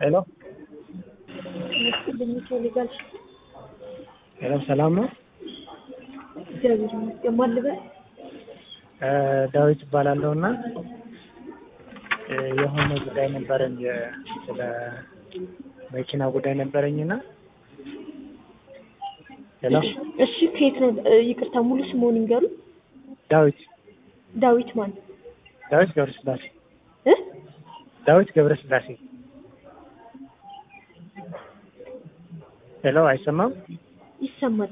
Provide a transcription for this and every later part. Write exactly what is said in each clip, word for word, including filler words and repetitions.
ሄሎ መስልኝ ይፈልጋል። ሄሎ ሰላም ነው? እግዚአብሔር ይመስገን። ማን ልበል? ዳዊት እባላለሁና የሆነ ጉዳይ ነበረኝ ስለ መኪና ጉዳይ ነበረኝና ሄሎ እሺ ከየት ነው? ይቅርታ ሙሉ ስሙን ይንገሩ። ዳዊት ዳዊት ማን? ዳዊት ገብረስላሴ እ ዳዊት ገብረስላሴ። ሄሎ አይሰማም? ይሰማል።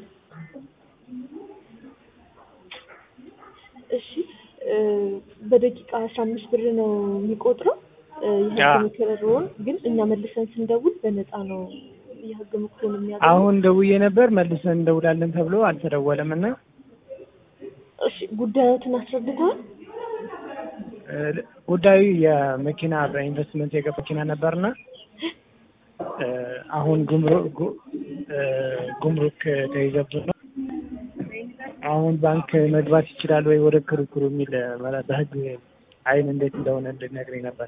እሺ በደቂቃ አስራ አምስት ብር ነው የሚቆጥረው የህግ ምክሩን፣ ግን እኛ መልሰን ስንደውል በነፃ ነው የህግ ምክሩን የሚያገኘው። አሁን ደውዬ ነበር መልሰን እንደውላለን ተብሎ አልተደወለምና። እሺ ጉዳዮትን አስረድተዋል? ጉዳዩ የመኪና በኢንቨስትመንት የገባ መኪና ነበርና አሁን ጉምሩክ ጉምሩክ ተይዘብን ነው። አሁን ባንክ መግባት ይችላል ወይ ወደ ክርክሩ የሚል ማለት በህግ አይን እንዴት እንደሆነ እንድነግረኝ ነበር።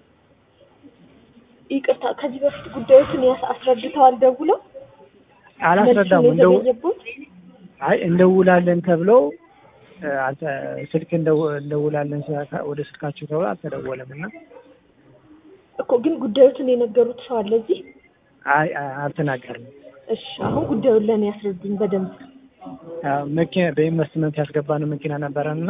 ይቅርታ ከዚህ በፊት ጉዳዮችን አስረድተዋል ደውለው? አላስረዳም። እንደው አይ እንደውላለን ተብለው ስልክ እንደውላለን ወደ ስልካችሁ ተብሎ አልተደወለም እና እኮ ግን ጉዳዮችን የነገሩት ሰው አለ እዚህ? አይ አልተናገርንም። እሺ አሁን ጉዳዩን ለኔ ያስረዱኝ በደንብ። መኪና በኢንቨስትመንት ያስገባነው መኪና ነበረና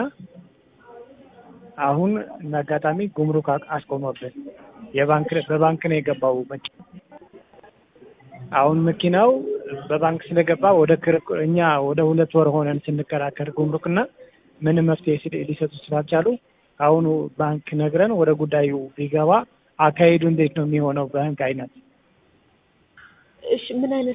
አሁን እናጋጣሚ ጉምሩክ አስቆመብን። የባንክ በባንክ ነው የገባው መኪና። አሁን መኪናው በባንክ ስለገባ ወደ ክርክር እኛ ወደ ሁለት ወር ሆነን ስንከራከር ጉምሩክና ምንም መፍትሄ ሊሰጡ ስላልቻሉ አሁን ባንክ ነግረን ወደ ጉዳዩ ቢገባ አካሄዱ እንዴት ነው የሚሆነው በህግ አይነት? እሺ ምን አይነት